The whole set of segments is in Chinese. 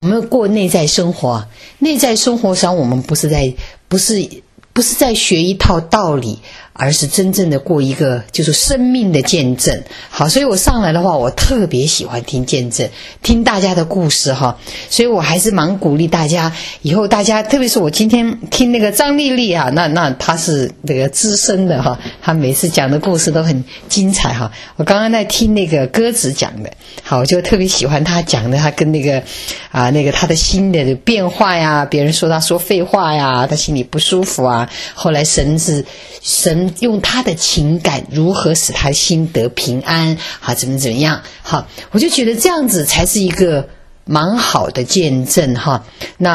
我们过内在生活，内在生活上我们不是在学一套道理，而是真正的过一个就是生命的见证。好，所以我上来的话，我特别喜欢听见证，听大家的故事哈。所以我还是蛮鼓励大家，以后大家，特别是我今天听那个张丽丽啊，那她是那个资深的哈，她每次讲的故事都很精彩哈。我刚刚在听那个鸽子讲的，好，我就特别喜欢她讲的，她跟那个她的心的变化呀，别人说她说废话呀，她心里不舒服啊。后来神用他的情感如何使他心得平安，好，怎么样，好，我就觉得这样子才是一个蛮好的见证哈。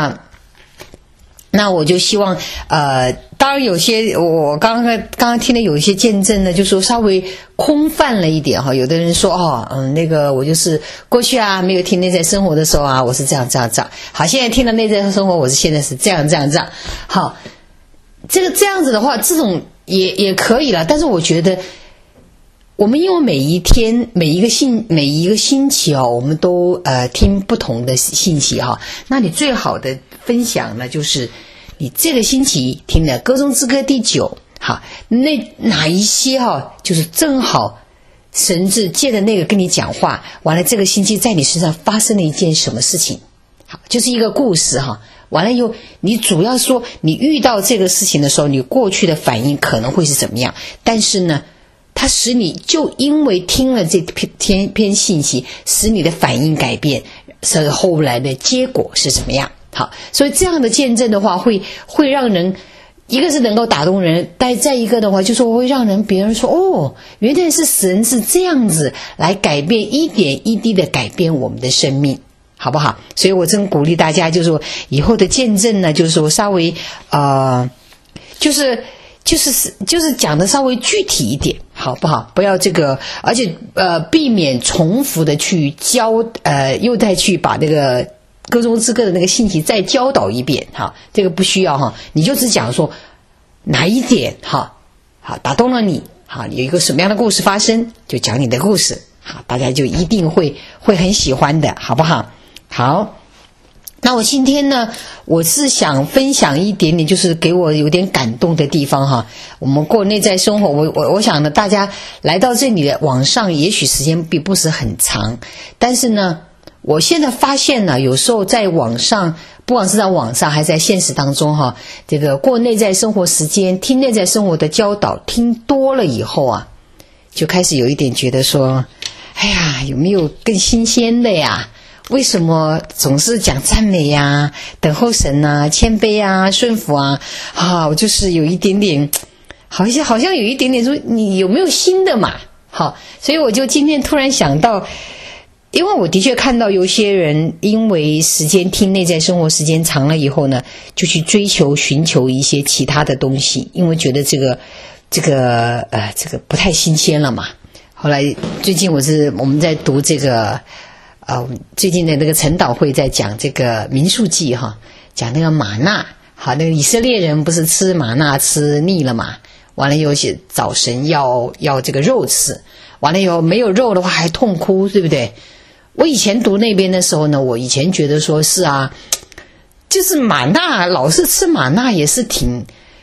那我就希望当然有些我刚刚听的有一些见证呢，就说稍微空泛了一点哈。有的人说那个我就是过去啊没有听内在生活的时候啊，我是这样，好，现在听了内在生活，我是现在是这样，好。这样子的话，这种也可以了，但是我觉得我们因为每一天每一个星期我们都听不同的信息哈，那你最好的分享呢，就是你这个星期听的歌中之歌第9，好，那哪一些就是正好神子借着那个跟你讲话，完了这个星期在你身上发生了一件什么事情，好，就是一个故事哈。完了以后，你主要说你遇到这个事情的时候，你过去的反应可能会是怎么样，但是呢，它使你就因为听了这篇信息，使你的反应改变，所以后来的结果是怎么样。好，所以这样的见证的话，会让人，一个是能够打动人，但再一个的话，就是会让别人说原来是神是这样子来改变，一点一滴的改变我们的生命。好不好？所以我真鼓励大家，就是说以后的见证呢，就是说稍微就是讲的稍微具体一点，好不好？不要这个，而且避免重复的去又再去把这个歌中之歌的那个信息再教导一遍哈，这个不需要哈，你就只讲说哪一点好打动了你，好有一个什么样的故事发生，就讲你的故事，好，大家就一定会很喜欢的，好不好？好，那我今天呢，我是想分享一点点，就是给我有点感动的地方哈。我们过内在生活，我想呢，大家来到这里的网上，也许时间并不是很长，但是呢，我现在发现呢，有时候在网上，不管是在网上还是在现实当中哈，这个过内在生活时间，听内在生活的教导，听多了以后啊，就开始有一点觉得说，哎呀，有没有更新鲜的呀？为什么总是讲赞美呀、等候神啊、谦卑啊、顺服啊？我就是有一点点，好像有一点点说你有没有新的嘛？好，所以我就今天突然想到，因为我的确看到有些人因为时间听内在生活时间长了以后呢，就去寻求一些其他的东西，因为觉得这个不太新鲜了嘛。后来最近我们在读这个。最近的那个陈导会在讲这个民数记哈，讲那个玛纳，好，那个以色列人不是吃玛纳吃腻了嘛，完了以后找神要这个肉吃，完了以后没有肉的话还痛哭，对不对？我以前读那边的时候呢，我以前觉得说是啊，就是玛纳老是吃玛纳也是挺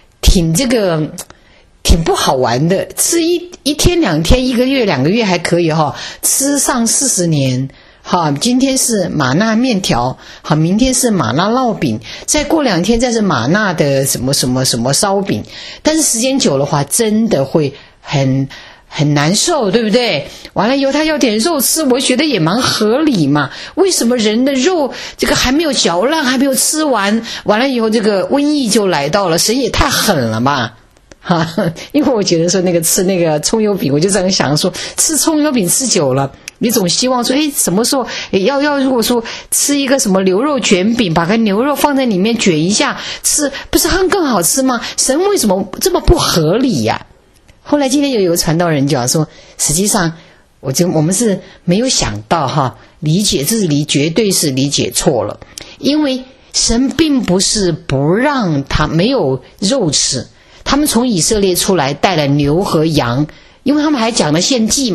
不好玩的，吃一天2天1个月2个月还可以哈，吃上40年。好，今天是玛纳面条，好，明天是玛纳烙饼，再过2天再是玛纳的什么烧饼，但是时间久的话真的会很难受，对不对？完了以后他要点肉吃，我觉得也蛮合理嘛。为什么人的肉这个还没有嚼烂，还没有吃完，完了以后这个瘟疫就来到了？神也太狠了吧！因为我觉得说吃那个葱油饼，我就这样想说，吃葱油饼吃久了，你总希望说什么时候要如果说吃一个什么牛肉卷饼，把个牛肉放在里面卷一下吃，不是更好吃吗？神为什么这么不合理呀？后来今天有一个传道人讲说，实际上我们是没有想到理解绝对是理解错了，因为神并不是不让他没有肉吃，他们从以色列出来带了牛和羊，因为他们还讲了献祭嘛，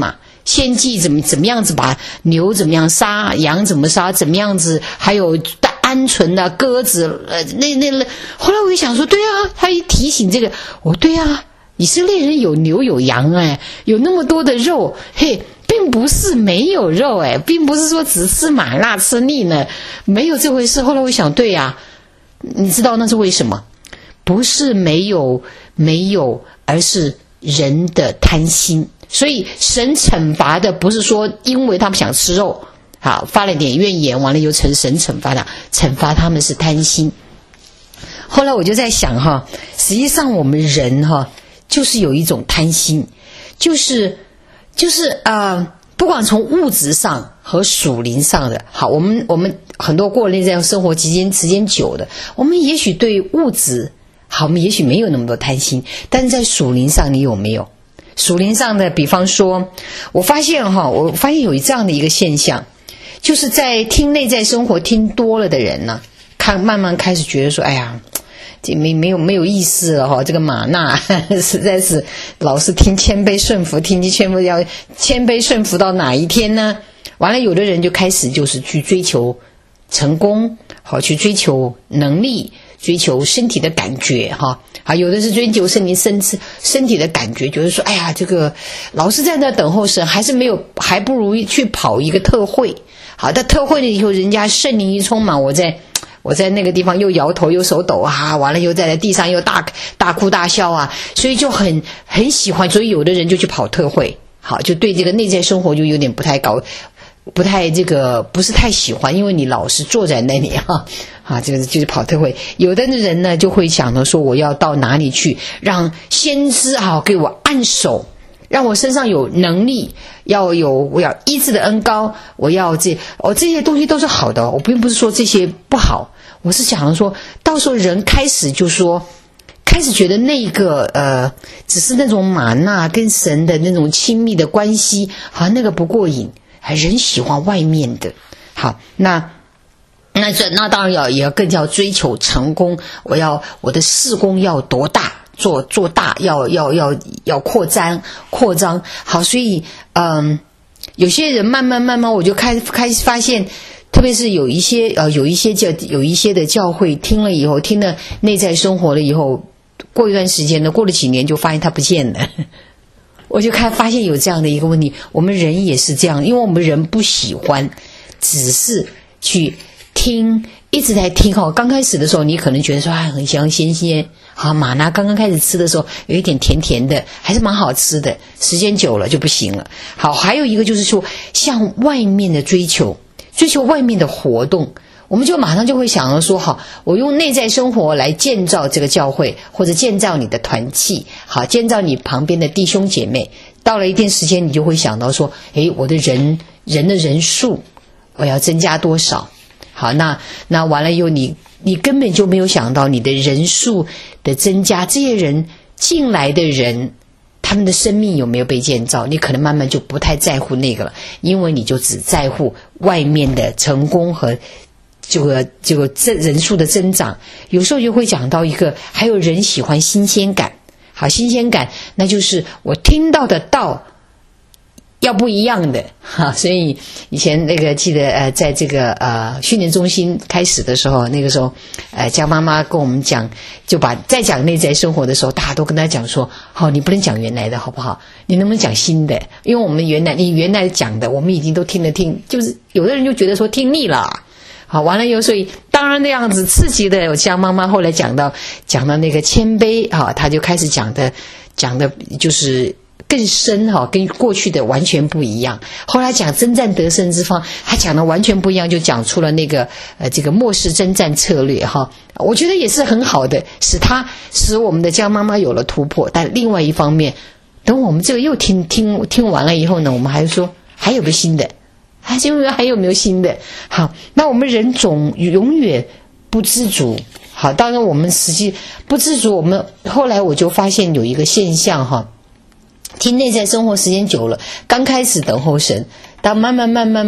献祭怎么样子把牛怎么样杀，羊怎么杀，怎么样子，还有鹌鹑啊、鸽子，后来我就想说，对啊，他一提醒这个，对啊，以色列人有牛有羊有那么多的肉，嘿，并不是没有肉并不是说只吃麻辣吃腻呢，没有这回事。后来我想，对啊，你知道那是为什么？不是没有，而是人的贪心。所以神惩罚的不是说因为他们想吃肉，好发了点怨言，完了又神惩罚他们是贪心。后来我就在想实际上我们人就是有一种贪心，就是不管从物质上和属灵上的，好，我们很多过内在生活时间久的，我们也许对物质好，我们也许没有那么多贪心，但是在属灵上你有没有？属灵上的，比方说，我发现有这样的一个现象，就是在听内在生活听多了的人呢，慢慢开始觉得说，哎呀，这没有意思了这个玛纳实在是老是听谦卑顺服，要谦卑顺服到哪一天呢？完了，有的人就开始就是去追求成功，好，去追求能力，追求身体的感觉好，有的是追求身体的感觉，觉得说，哎呀，这个老是在那等候神，还不如去跑一个特会。好，在特会了以后，人家圣灵一充满，我在那个地方又摇头又手抖完了又在地上又大哭大笑所以就很喜欢，所以有的人就去跑特会，好，就对这个内在生活就有点不太不是太喜欢，因为你老是坐在那里这个就是跑特会。有的人呢就会想到说，我要到哪里去让先知给我按手，让我身上有能力，我要医治的恩膏，我要这些东西都是好的，我并不是说这些不好，我是想说到时候人开始觉得那个只是那种玛纳跟神的那种亲密的关系那个不过瘾，人喜欢外面的。好，那当然也要更要追求成功，我的事工要多大，做大，要扩张。好，所以有些人慢慢我就开始发现，特别是有一些的教会听了以后，听了内在生活了以后，过一段时间呢，过了几年就发现它不见了。我就发现有这样的一个问题，我们人也是这样，因为我们人不喜欢只是去听，一直在听刚开始的时候你可能觉得说很香鲜鲜，玛纳刚刚开始吃的时候有一点甜甜的，还是蛮好吃的，时间久了就不行了。好，还有一个就是说向外面的追求外面的活动，我们就马上就会想到说，好，我用内在生活来建造这个教会，或者建造你的团契，好，建造你旁边的弟兄姐妹。到了一定时间，你就会想到说，我的人的人数我要增加多少？好，那完了以后，你根本就没有想到你的人数的增加，这些人进来的人，他们的生命有没有被建造？你可能慢慢就不太在乎那个了，因为你就只在乎外面的成功和这个人数的增长。有时候就会讲到一个，还有人喜欢新鲜感。好，新鲜感那就是我听到的道要不一样的所以以前记得在这个训练中心开始的时候，那个时候江妈妈跟我们讲，在讲内在生活的时候，大家都跟她讲说，你不能讲原来的好不好，你能不能讲新的？因为我们你原来讲的我们已经都听了，就是有的人就觉得说听腻了。好，完了以后，所以当然那样子刺激的，像妈妈后来讲到那个谦卑她就开始讲的就是更深跟过去的完全不一样。后来讲征战得胜之方，他讲的完全不一样，就讲出了那个这个末世征战策略我觉得也是很好的，使我们的江妈妈有了突破。但另外一方面，等我们这个又听完了以后呢，我们还说还有个新的。还有没有新的？好，那我们人永远不知足。好，当然我们实际不知足，我们后来我就发现有一个现象听内在生活时间久了，刚开始等候神，但慢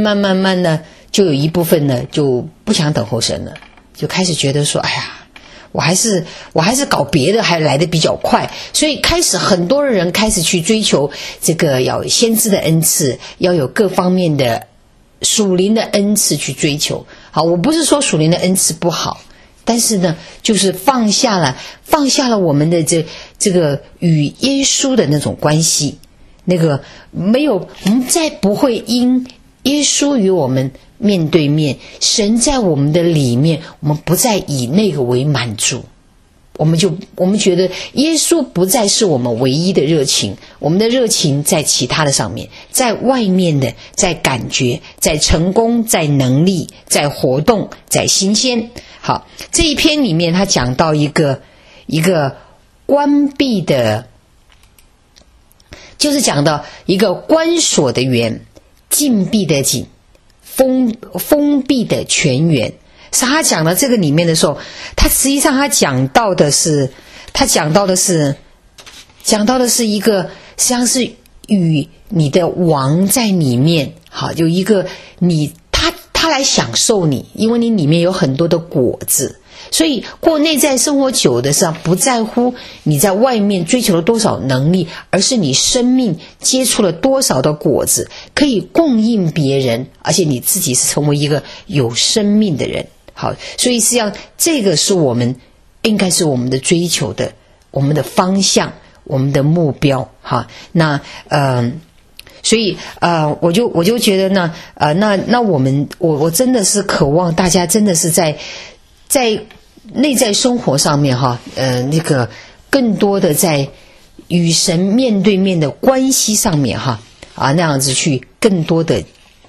慢呢，就有一部分呢就不想等候神了，就开始觉得说，哎呀， 我还是搞别的还来得比较快，所以开始很多人开始去追求这个要先知的恩赐，要有各方面的属灵的恩赐去追求。好，我不是说属灵的恩赐不好，但是呢，就是放下了我们的这个与耶稣的那种关系，那个没有，我们再不会因耶稣与我们面对面，神在我们的里面，我们不再以那个为满足，我们觉得耶稣不再是我们唯一的热情，我们的热情在其他的上面，在外面的，在感觉，在成功，在能力，在活动，在新鲜。好，这一篇里面他讲到一个关闭的，就是讲到一个关锁的园，禁闭的禁，封闭的泉源。是他讲到这个里面的时候，他实际上他讲到的是一个，实际上是与你的王在里面，好，有一个他来享受你，因为你里面有很多的果子。所以过内在生活久的时候，不在乎你在外面追求了多少能力，而是你生命接触了多少的果子，可以供应别人，而且你自己是成为一个有生命的人。好，所以实际上这个是我们应该是我们的追求的，我们的方向，我们的目标。好，那所以我就觉得呢，那我真的是渴望大家真的是在内在生活上面哈，那个更多的在与神面对面的关系上面哈，那样子去更多的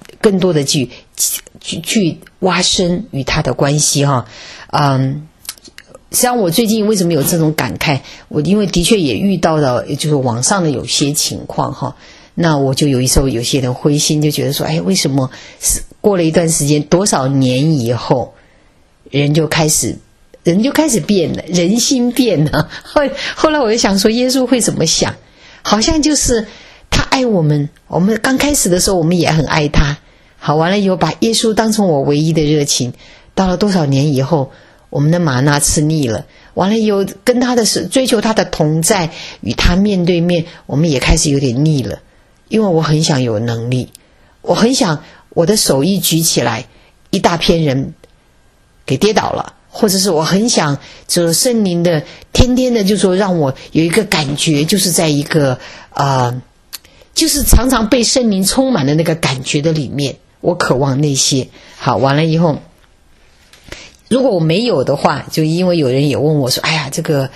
去挖深与他的关系哈。实际上我最近为什么有这种感慨，我因为的确也遇到了就是网上的有些情况哈，那我就有时候有些人灰心，就觉得说，哎，为什么过了一段时间多少年以后人就开始变了，人心变了。后来我就想说，耶稣会怎么想？好像就是他爱我们刚开始的时候我们也很爱他，好，完了以后把耶稣当成我唯一的热情，到了多少年以后，我们的玛纳吃腻了，完了以后跟他的追求他的同在，与他面对面，我们也开始有点腻了。因为我很想有能力，我很想我的手一举起来，一大片人给跌倒了，或者是我很想就是圣灵的天天的就说让我有一个感觉，就是在一个就是常常被圣灵充满的那个感觉的里面，我渴望那些。好，完了以后如果我没有的话，就因为有人也问我说，哎呀，这个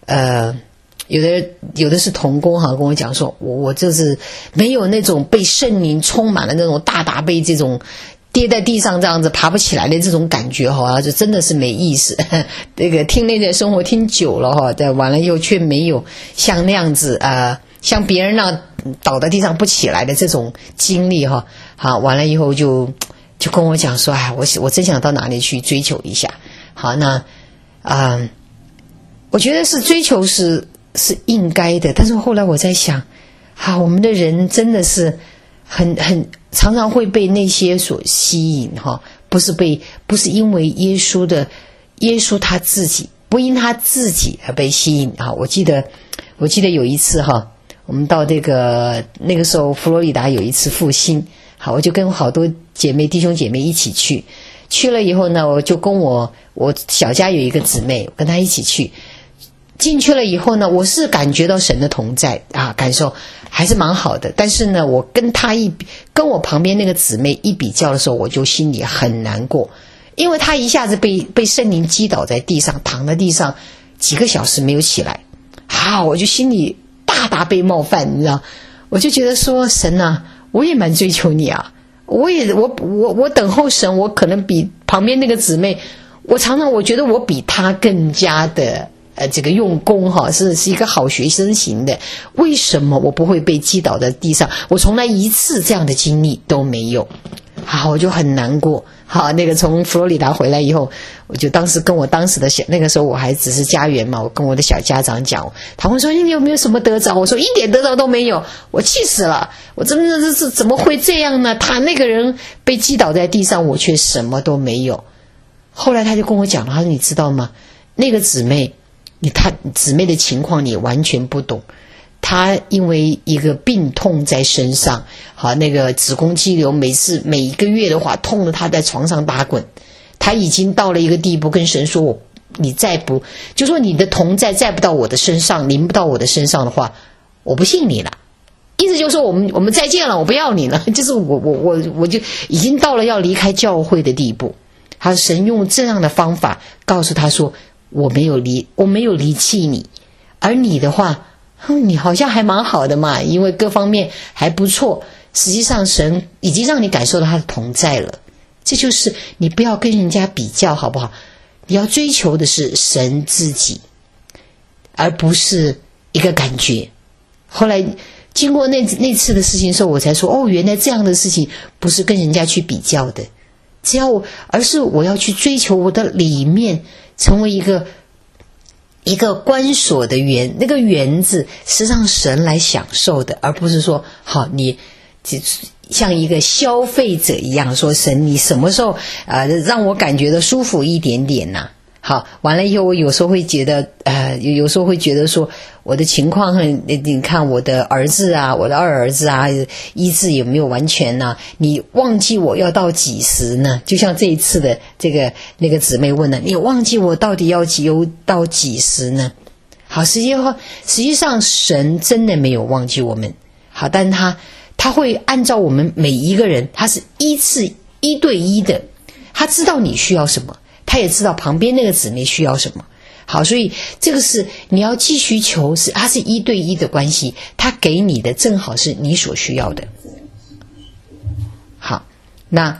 有的是同工哈，跟我讲说，我就是没有那种被圣灵充满了那种大被这种跌在地上这样子爬不起来的这种感觉哈，就真的是没意思。这个听内在生活听久了哈，但完了又却没有像那样子像别人那倒在地上不起来的这种经历哈。好，完了以后就跟我讲说，哎，我真想到哪里去追求一下。好，那我觉得是追求是应该的，但是后来我在想，我们的人真的是很常常会被那些所吸引哈，不是因为耶稣他自己，不因他自己而被吸引哈。我记得有一次哈，我们到那个时候佛罗里达有一次复兴，好，我就跟好多弟兄姐妹一起去了以后呢，我就跟我小家有一个姊妹，跟她一起去。进去了以后呢，我是感觉到神的同在感受还是蛮好的。但是呢，我跟我旁边那个姊妹一比较的时候，我就心里很难过，因为她一下子被圣灵击倒在地上，躺在地上几个小时没有起来。我就心里大被冒犯，你知道，我就觉得说，神啊，我也蛮追求你啊，我等候神，我可能比旁边那个姊妹，我常常我觉得我比她更加的这个用功哈，是一个好学生型的。为什么我不会被击倒在地上？我从来一次这样的经历都没有。好，我就很难过。好，那个从佛罗里达回来以后，我就当时跟我当时的那个时候我还只是家园嘛，我跟我的小家长讲，他们说你有没有什么得着？我说一点得着都没有，我气死了，我真的是怎么会这样呢？他那个人被击倒在地上，我却什么都没有。后来他就跟我讲了，他说你知道吗？ 那个姊妹，她姊妹的情况你完全不懂。她因为一个病痛在身上，好，那个子宫肌瘤每一个月的话，痛得她在床上打滚。她已经到了一个地步，跟神说：你再不，就说你的同在再不到我的身上，临不到我的身上的话，我不信你了。意思就是说我们再见了，我不要你了。就是我就已经到了要离开教会的地步。他神用这样的方法告诉他说：我没有离弃你，而你的话，你好像还蛮好的嘛，因为各方面还不错。实际上神已经让你感受到他的同在了。这就是你不要跟人家比较，好不好？你要追求的是神自己，而不是一个感觉。后来经过那次的事情之后，我才说原来这样的事情不是跟人家去比较的，而是我要去追求我的里面成为一个关锁的园，那个园子是让神来享受的，而不是说好你像一个消费者一样说神你什么时候让我感觉到舒服一点点呐。好，完了以后我有时候会觉得有时候会觉得说我的情况你看我的儿子啊，我的二儿子啊，医治有没有完全呢？你忘记我要到几时呢？就像这一次的那个姊妹问了，你忘记我到底要到几时呢？好，实际上神真的没有忘记我们。好，但他会按照我们每一个人，他是一对一的，他知道你需要什么，他也知道旁边那个姊妹需要什么。好，所以这个是你要继续求，它是一对一的关系，他给你的正好是你所需要的。好，那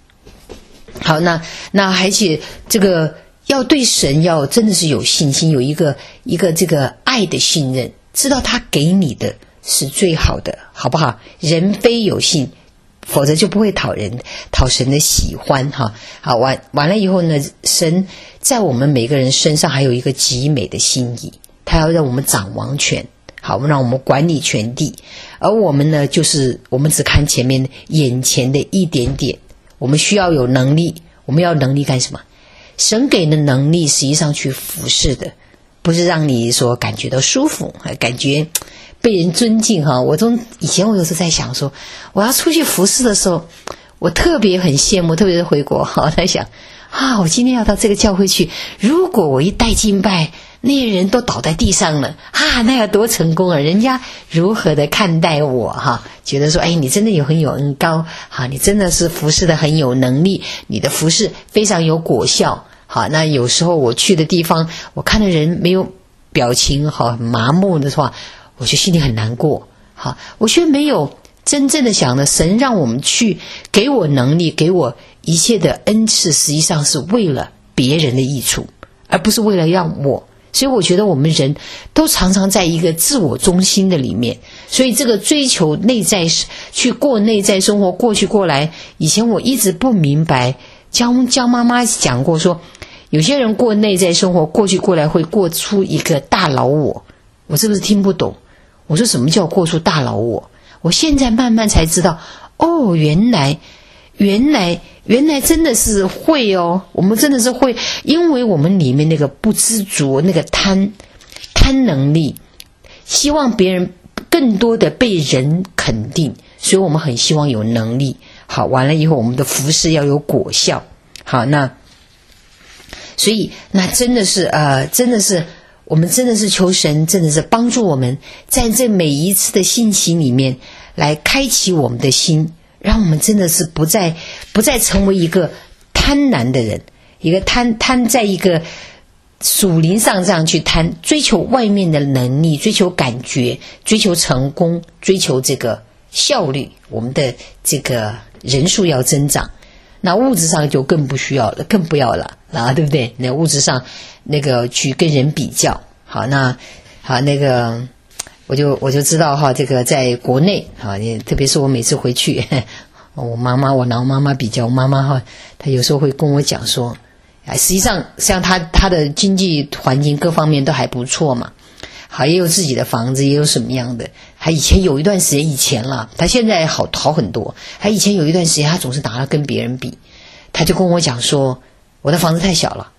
而且这个要对神要真的是有信心，有一个这个爱的信任，知道他给你的是最好的，好不好？人非有信，否则就不会讨神的喜欢哈。好，完了以后呢，神在我们每个人身上还有一个极美的心意，他要让我们掌王权，好，让我们管理全地。而我们呢，就是我们只看前面眼前的一点点，我们需要有能力。我们要能力干什么？神给的能力实际上去服侍的，不是让你说感觉到舒服，感觉被人尊敬哈。以前我有时候在想说，我要出去服侍的时候，我特别很羡慕，特别是回国哈，在想我今天要到这个教会去，如果我一带敬拜，那些人都倒在地上了那要多成功啊！人家如何的看待我哈？觉得说你真的很有恩膏，你真的是服侍的很有能力，你的服侍非常有果效。好，那有时候我去的地方，我看的人没有表情很麻木的话，我就心里很难过。好，我却没有真正的想着神让我们去给我能力，给我一切的恩赐，实际上是为了别人的益处，而不是为了让我。所以我觉得我们人都常常在一个自我中心的里面，所以这个追求内在，去过内在生活，过去过来，以前我一直不明白。江妈妈讲过说，有些人过内在生活，过去过来会过出一个大老我。我是不是听不懂？我说什么叫过出大老我？我现在慢慢才知道，原来真的是会我们真的是会，因为我们里面那个不知足，那个贪能力，希望别人更多的被人肯定，所以我们很希望有能力。好，完了以后我们的服事要有果效。好，所以那真的是我们真的是求神真的是帮助我们在这每一次的信息里面来开启我们的心，让我们真的是不再成为一个贪婪的人，一个贪在一个属灵上这样去贪，追求外面的能力，追求感觉，追求成功，追求这个效率，我们的这个人数要增长。那物质上就更不需要了，更不要了对不对？那物质上那个去跟人比较。好，我就知道这个在国内特别是我每次回去，我拿我妈妈比较，我妈妈她有时候会跟我讲说，实际上像她的经济环境各方面都还不错嘛，好，也有自己的房子，也有什么样的。还以前有一段时间，以前了，她现在好很多。还以前有一段时间，她总是拿来跟别人比，她就跟我讲说，我的房子太小了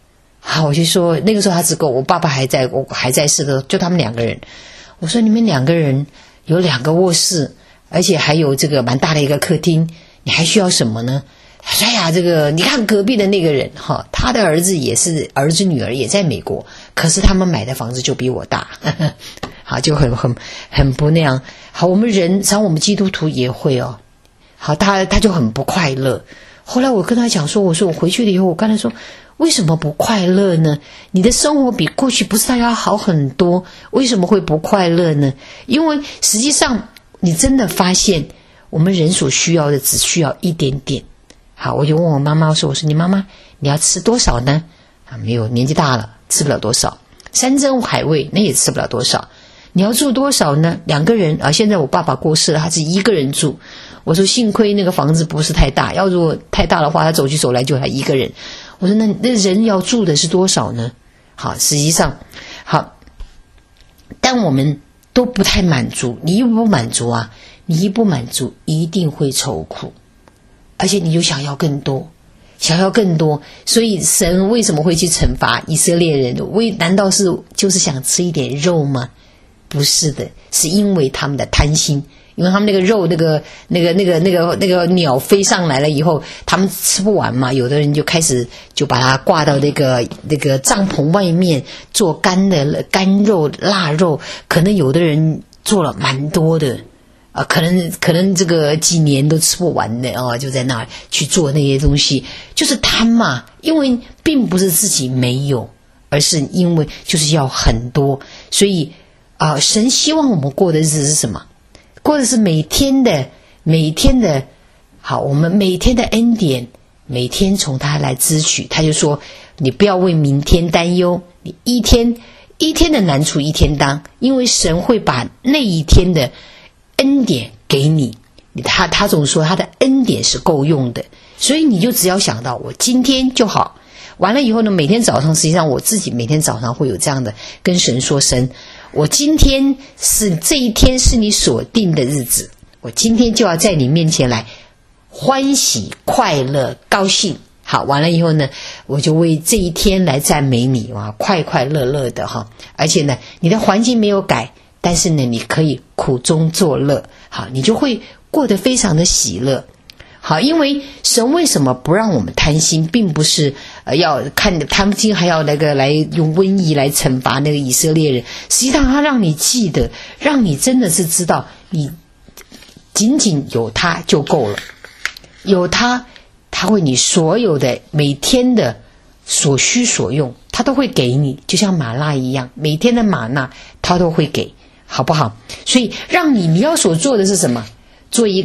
好，我就说那个时候他只够我爸爸还在，我还在世的，就他们2个人。我说你们2个人有2个卧室，而且还有这个蛮大的一个客厅，你还需要什么呢？他说哎呀，这个你看隔壁的那个人哈，他的儿子也是儿子女儿也在美国，可是他们买的房子就比我大，好，就很不那样。好，我们人像我们基督徒也会哦。好，他就很不快乐。后来我跟他讲说，我说我回去了以后，我跟他说为什么不快乐呢？你的生活比过去不是要好很多，为什么会不快乐呢？因为实际上你真的发现我们人所需要的只需要一点点。好，我就问我妈妈说，我说你妈妈你要吃多少呢？没有，年纪大了吃不了多少。山珍海味那也吃不了多少。你要住多少呢？2个人啊，现在我爸爸过世了，他是1个人住。我说幸亏那个房子不是太大，要如果太大的话，他走去走来就他1个人。我说那人要住的是多少呢？好，实际上好，但我们都不太满足。你一不满足啊，你一不满足一定会愁苦，而且你就想要更多，想要更多。所以神为什么会去惩罚以色列人？难道是就是想吃一点肉吗？不是的，是因为他们的贪心。因为他们那个肉那个鸟飞上来了以后，他们吃不完嘛，有的人就开始就把它挂到那个帐篷外面做干肉腊肉，可能有的人做了蛮多的可能这个几年都吃不完的就在那儿去做那些东西，就是贪嘛。因为并不是自己没有，而是因为就是要很多。所以神希望我们过的日子是什么？过的是每天的好，我们每天的恩典，每天从他来支取。他就说你不要为明天担忧，你一天的难处一天当，因为神会把那一天的恩典给你。他总说他的恩典是够用的，所以你就只要想到我今天就好。完了以后呢，每天早上实际上我自己每天早上会有这样的跟神说，神我今天这一天是你所定的日子，我今天就要在你面前来欢喜快乐高兴。好，完了以后呢，我就为这一天来赞美你快快乐乐的而且呢你的环境没有改，但是呢你可以苦中作乐。好，你就会过得非常的喜乐。好，因为神为什么不让我们贪心，并不是要看贪心还要来用瘟疫来惩罚那个以色列人。实际上他让你记得，让你真的是知道你仅仅有他就够了，有他会你所有的每天的所需所用他都会给你，就像玛纳一样，每天的玛纳他都会给，好不好？所以让你要所做的是什么？做一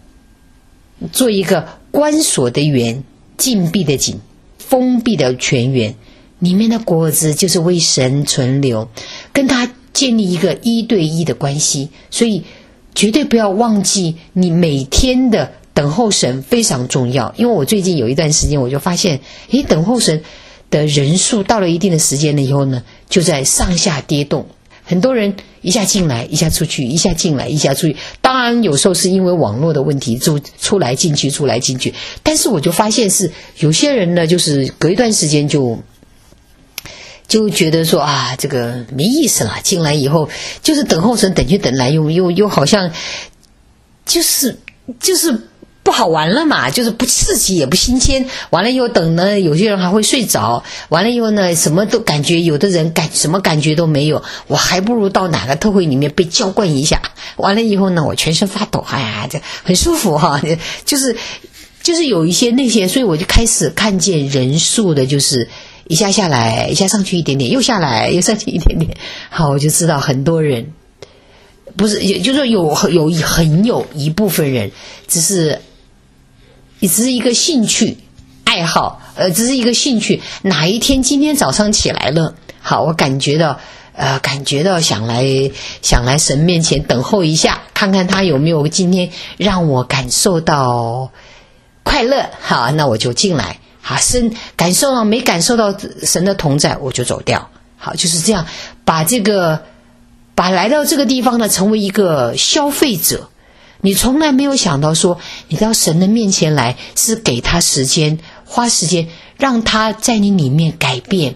个关锁的园，禁闭的井，封闭的泉源，里面的果子就是为神存留，跟他建立一个1对1的关系。所以绝对不要忘记你每天的等候神非常重要。因为我最近有一段时间我就发现等候神的人数到了一定的时间了以后呢，就在上下跌动，很多人一下进来一下出去，一下进来一下出去。当然有时候是因为网络的问题，就出来进去出来进去，但是我就发现是有些人呢，就是隔一段时间就觉得说这个没意思了，进来以后就是等候神，等去等来又好像就是不好玩了嘛，就是不刺激也不新鲜。完了以后等呢，有些人还会睡着，完了以后呢什么都感觉，有的人什么感觉都没有，我还不如到哪个特会里面被浇灌一下，完了以后呢我全身发抖，这很舒服就是有一些那些。所以我就开始看见人数的就是一下下来，一下上去一点点，又下来又上去一点点。好，我就知道很多人不是，也就是说有一部分人只是一个兴趣爱好，只是一个兴趣。哪一天今天早上起来了，好，我感觉到想来神面前等候一下，看看他有没有今天让我感受到快乐。好，那我就进来。好，感受到没感受到神的同在，我就走掉。好，就是这样，把来到这个地方呢，成为一个消费者。你从来没有想到说你到神的面前来是给他时间，花时间让他在你里面改变。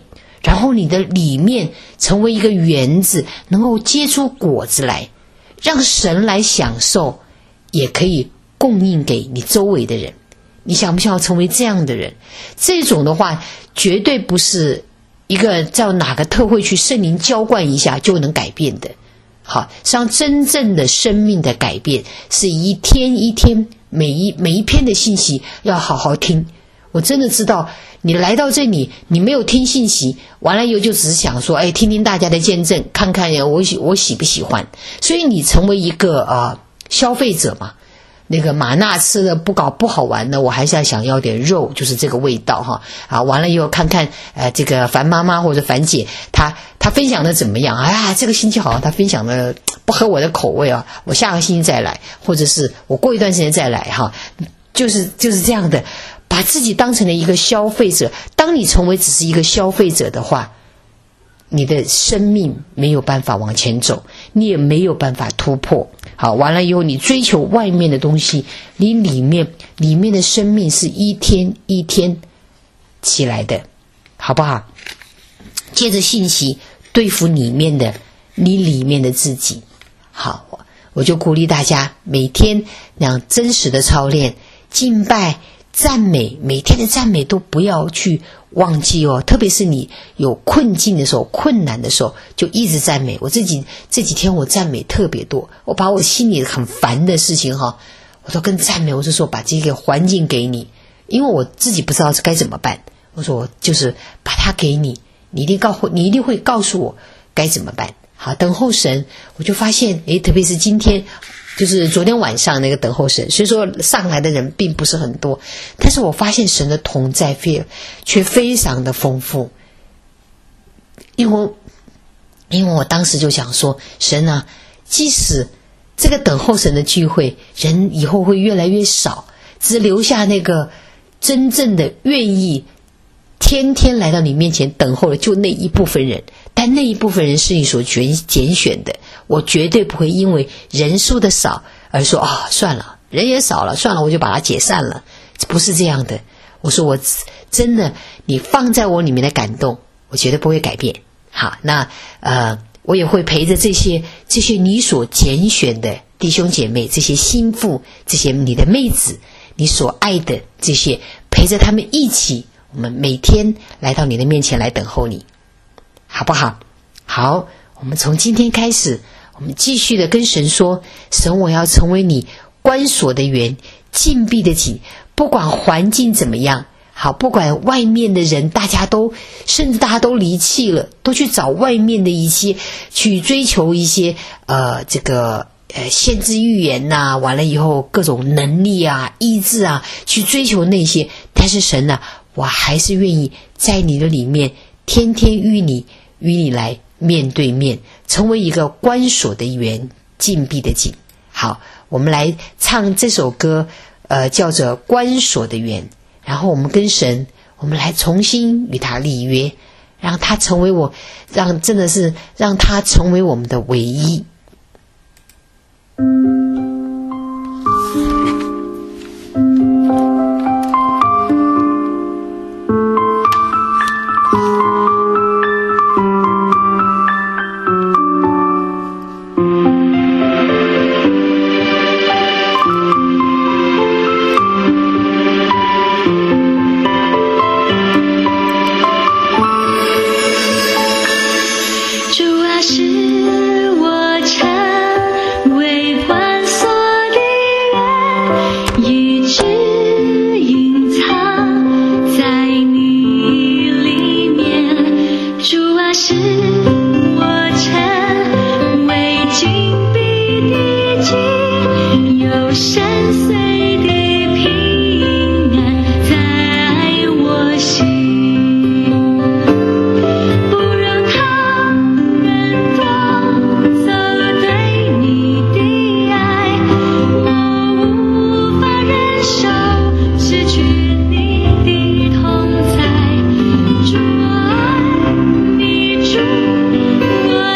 然后你的里面成为一个园子，能够结出果子来，让神来享受，也可以供应给你周围的人。你想不想要成为这样的人？这种的话绝对不是一个叫哪个特会去圣灵浇灌一下就能改变的。好，像真正的生命的改变是一天一天，每一篇的信息要好好听。我真的知道你来到这里，你没有听信息，完了以后就只是想说，听听大家的见证，看看我喜不喜欢。所以你成为一个消费者嘛，那个玛纳吃的不好玩的，我还是要想要点肉，就是这个味道哈。完了以后看看这个樊妈妈或者樊姐她分享的怎么样啊？这个星期好像她分享的不合我的口味啊，我下个星期再来，或者是我过一段时间再来哈。就是这样的，把自己当成了一个消费者。当你成为只是一个消费者的话，你的生命没有办法往前走，你也没有办法突破。好，完了以后你追求外面的东西，你里面的生命是一天一天起来的，好不好？借着信息对付你里面的自己。好，我就鼓励大家每天让真实的操练敬拜赞美，每天的赞美都不要去忘记哦，特别是你有困境的时候，困难的时候，就一直赞美。我这几天我赞美特别多，我把我心里很烦的事情我都跟赞美，我就说把这个环境给你，因为我自己不知道该怎么办，我说我就是把它给你，你一定会告诉我该怎么办。好，等候神，我就发现特别是今天就是昨天晚上那个等候神，所以说上来的人并不是很多，但是我发现神的同在却非常的丰富。因为我当时就想说，神啊，即使这个等候神的聚会人以后会越来越少，只留下那个真正的愿意天天来到你面前等候的就那一部分人，但那一部分人是你所拣选的。我绝对不会因为人数的少而说算了，人也少了，算了，我就把它解散了，不是这样的。我说我真的，你放在我里面的感动我绝对不会改变。好，那我也会陪着这些你所拣选的弟兄姐妹，这些心腹，这些你的妹子，你所爱的这些，陪着他们一起，我们每天来到你的面前来等候你，好不好？好，我们从今天开始，我们继续的跟神说，神，我要成为你关锁的园，禁闭的井，不管环境怎么样，好，不管外面的人甚至大家都离弃了，都去找外面的一些，去追求一些先知预言呐，完了以后各种能力啊、医治啊，去追求那些。但是神啊，我还是愿意在你的里面天天与你来面对面，成为一个关锁的园，禁闭的井。好，我们来唱这首歌，叫做关锁的园。然后我们跟神，我们来重新与他立约，让他成为真的是让他成为我们的唯一。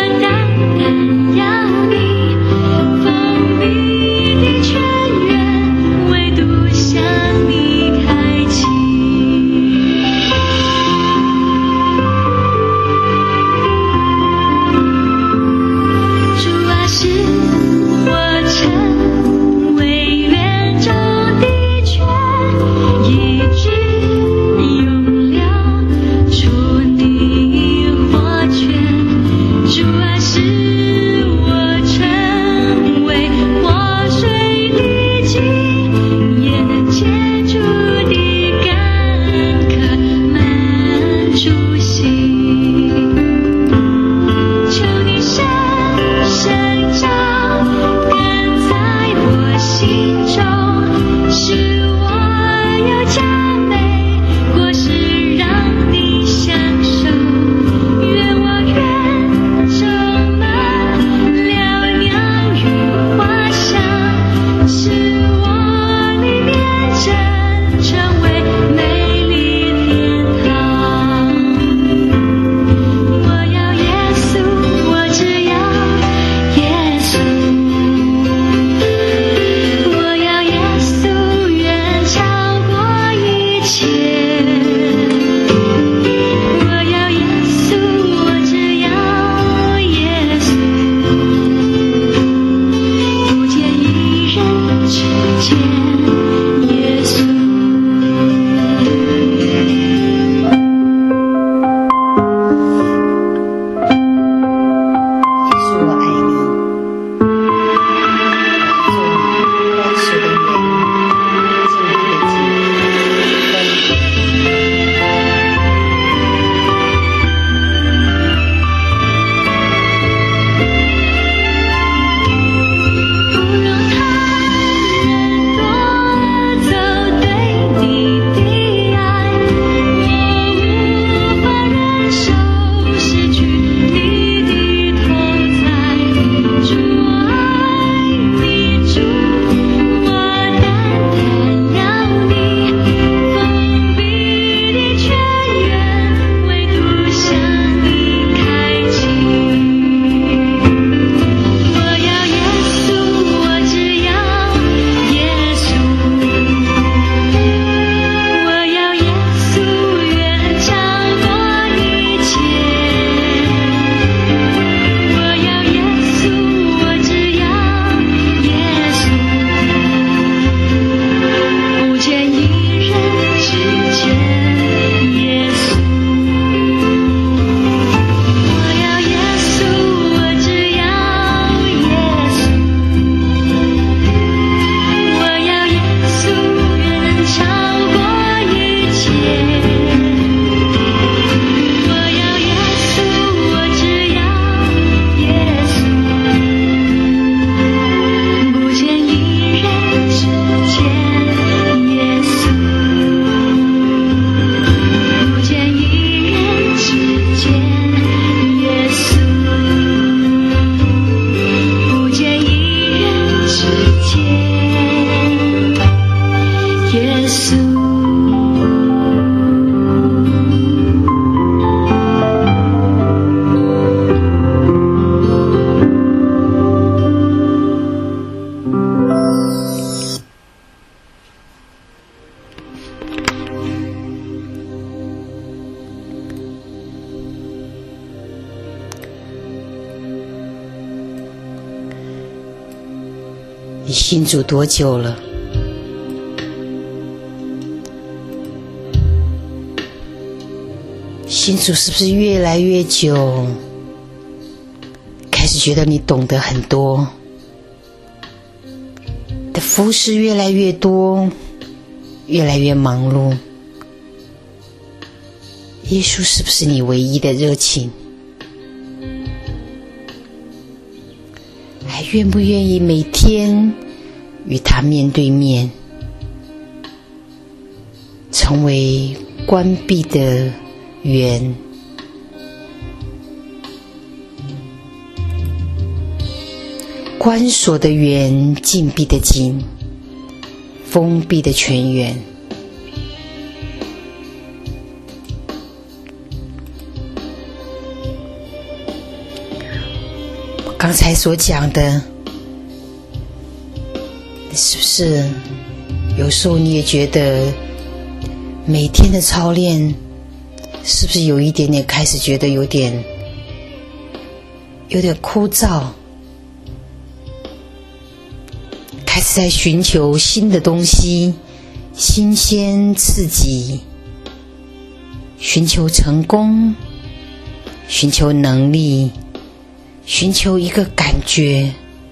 风里的泉源。 你信主多久了？信主是不是越来越久，开始觉得你懂得很多，的服事越来越多，越来越忙碌？耶稣是不是你唯一的热情？还愿不愿意每天与他面对面，成为关闭的园，关锁的园，禁闭的禁，封闭的泉源。刚才所讲的，是不是有时候你也觉得每天的操练是不是有一点点开始觉得有点枯燥，开始在寻求新的东西，新鲜刺激，寻求成功，寻求能力，寻求一个感觉，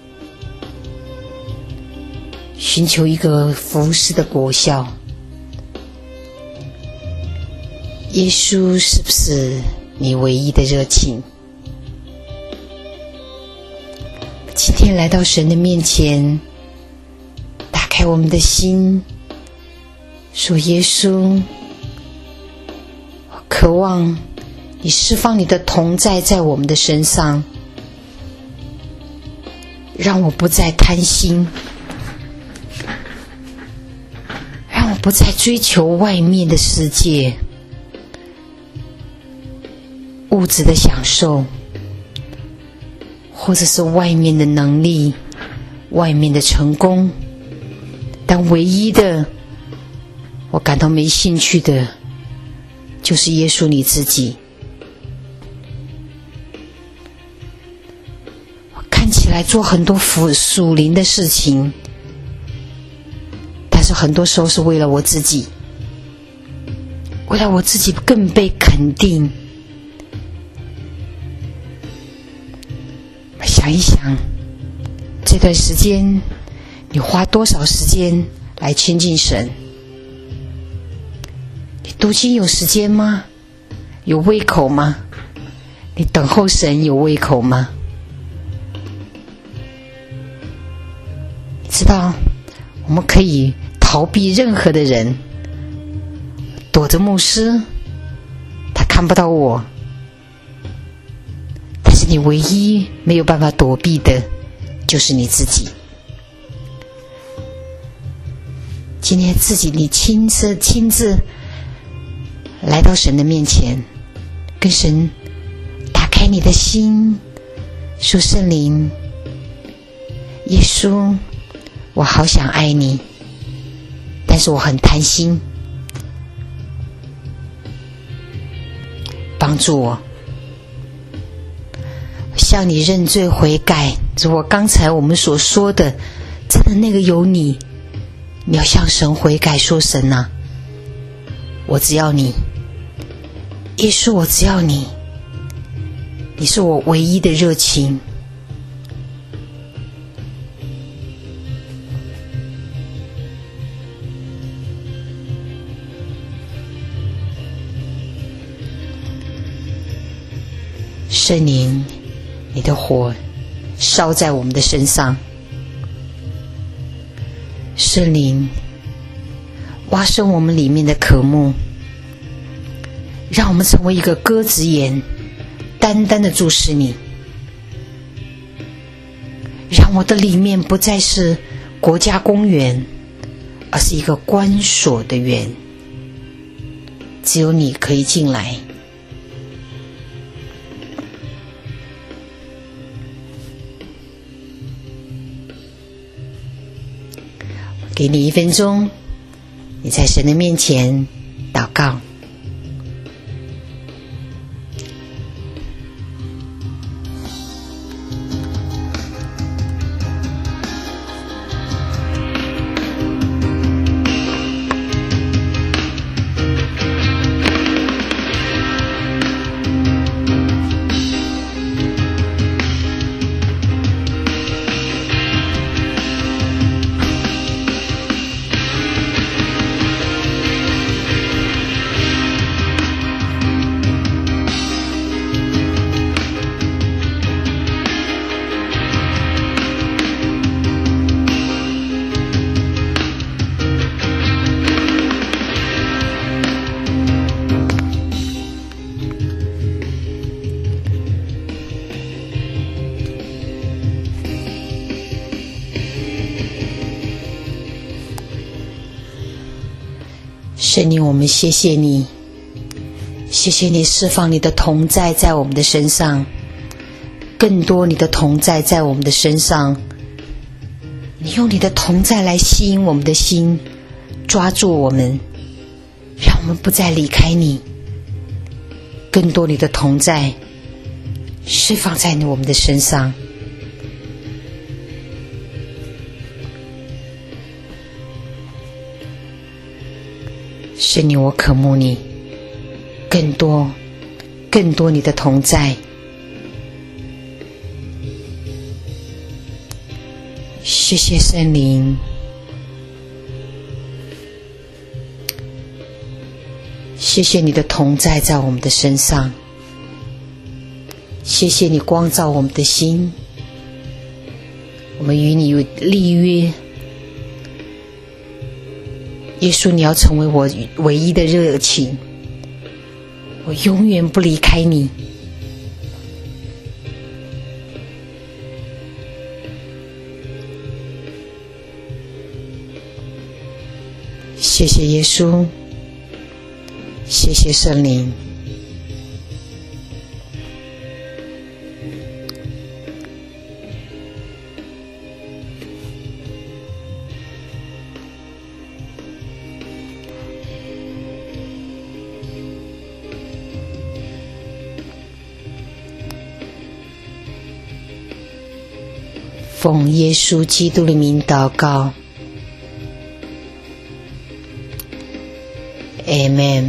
寻求一个服事的果效。耶稣是不是你唯一的热情？今天来到神的面前，打开我们的心，说耶稣，我渴望你释放你的同在在我们的身上，让我不再贪心，让我不再追求外面的世界，物质的享受，或者是外面的能力，外面的成功。但唯一的我感到没兴趣的，就是耶稣你自己。我看起来做很多属灵的事情，但是很多时候是为了我自己，为了我自己更被肯定。想一想，这段时间你花多少时间来亲近神？你读经有时间吗？有胃口吗？你等候神有胃口吗？知道我们可以逃避任何的人，躲着牧师，他看不到我，但是你唯一没有办法躲避的就是你自己。今天你亲自来到神的面前，跟神打开你的心，说圣灵，耶稣，我好想爱你，但是我很贪心，帮助我，向你认罪悔改。如果刚才我们所说的真的那个有你要向神悔改，说神啊，我只要你，耶稣，我只要你，你是我唯一的热情。圣灵，你的火烧在我们的身上，圣灵挖深我们里面的渴慕，让我们成为一个鸽子眼，单单的注视你，让我的里面不再是国家公园，而是一个关锁的园，只有你可以进来。给你1分钟，你在神的面前祷告。 圣灵，我们谢谢你，谢谢你释放你的同在在我们的身上，更多你的同在在我们的身上，你用你的同在来吸引我们的心，抓住我们，让我们不再离开你，更多你的同在释放在我们的身上。圣灵，我渴慕你，更多你的同在。谢谢圣灵，谢谢你的同在在我们的身上，谢谢你光照我们的心，我们与你立约，耶稣，你要成为我唯一的热情，我永远不离开你。谢谢耶稣，谢谢圣灵。奉耶稣基督的名祷告 Amen。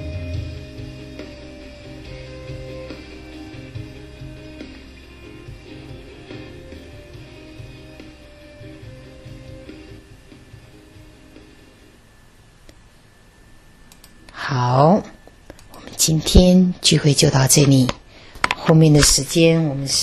好，我们今天聚会就到这里，后面的时间我们